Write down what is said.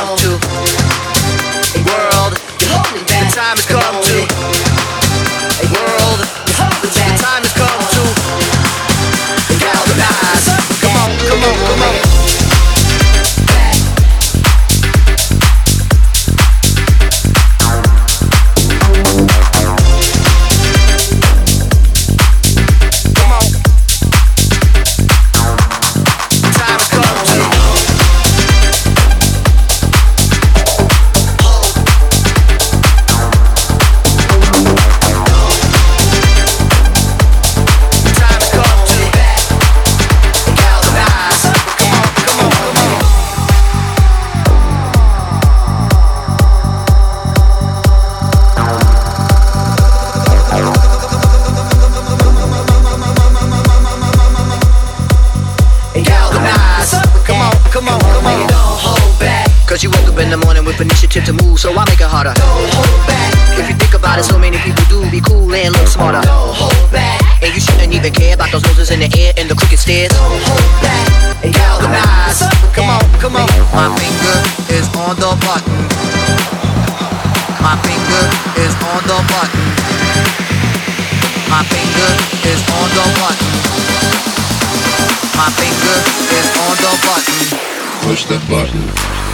come to. World, the time has come to. World, the time has come to. Galvanize. Come on, come on, come on. Cause you woke up in the morning with initiative to move, so I make it harder. Don't hold back. If you think about it, so many people do be cool and look smarter. Don't hold back. And you shouldn't even care about those noses in the air and the crooked stairs. Don't hold back. And galvanize. Come on, come on. My finger is on the button. My finger is on the button. My finger is on the button. My finger is on the button. Push the button.